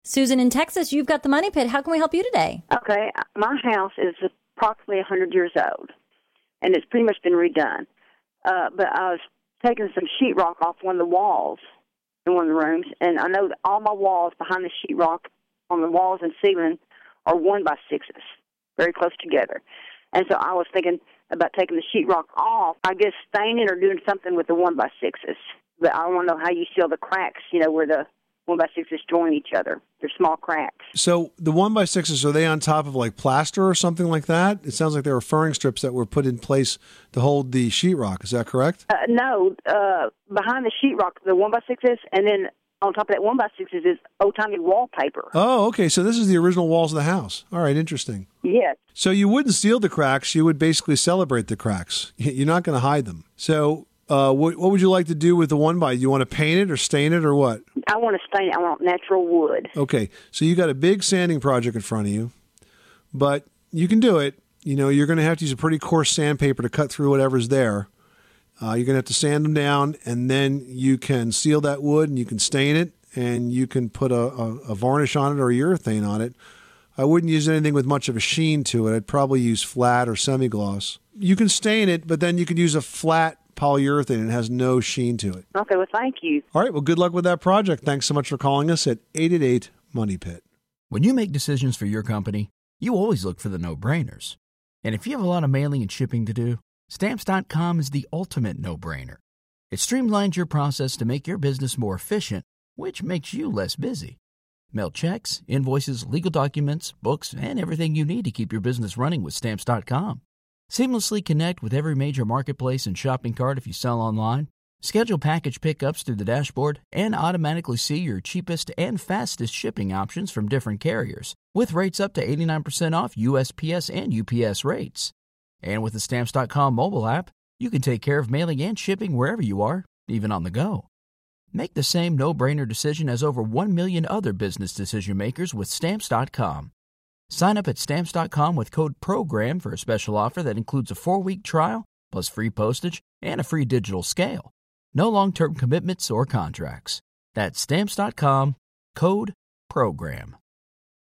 Susan in Texas, you've got the Money Pit. How can we help you today? Okay, my house is approximately 100 years old, and it's pretty much been redone. But I was taking some sheetrock off one of the walls in one of the rooms, and I know that all my walls behind the sheetrock on the walls and ceiling are 1x6s, very close together. And so I was thinking about taking the sheetrock off, I guess staining or doing something with the 1x6s. But I want to know how you seal the cracks, where the 1x6s join each other. They're small cracks. So the 1x6s, are they on top of like plaster or something like that? It sounds like they were furring strips that were put in place to hold the sheetrock. Is that correct? No, behind the sheetrock, the 1x6s, and then on top of that 1x6s is old-timey wallpaper. Oh, okay. So this is the original walls of the house. All right, interesting. Yes. So you wouldn't seal the cracks. You would basically celebrate the cracks. You're not going to hide them. So what would you like to do with the 1x? You want to paint it or stain it or what? I want to stain it. I want natural wood. Okay. So you got a big sanding project in front of you, but you can do it. You're going to have to use a pretty coarse sandpaper to cut through whatever's there. You're going to have to sand them down, and then you can seal that wood, and you can stain it, and you can put a varnish on it or a urethane on it. I wouldn't use anything with much of a sheen to it. I'd probably use flat or semi-gloss. You can stain it, but then you could use a flat polyurethane and it has no sheen to it. Okay, well, thank you. All right, well, good luck with that project. Thanks so much for calling us at 888-MONEY-PIT. When you make decisions for your company, you always look for the no-brainers. And if you have a lot of mailing and shipping to do, Stamps.com is the ultimate no-brainer. It streamlines your process to make your business more efficient, which makes you less busy. Mail checks, invoices, legal documents, books, and everything you need to keep your business running with Stamps.com. Seamlessly connect with every major marketplace and shopping cart if you sell online. Schedule package pickups through the dashboard and automatically see your cheapest and fastest shipping options from different carriers, with rates up to 89% off USPS and UPS rates. And with the Stamps.com mobile app, you can take care of mailing and shipping wherever you are, even on the go. Make the same no-brainer decision as over 1 million other business decision makers with Stamps.com. Sign up at Stamps.com with code PROGRAM for a special offer that includes a 4-week trial, plus free postage and a free digital scale. No long-term commitments or contracts. That's Stamps.com, code PROGRAM.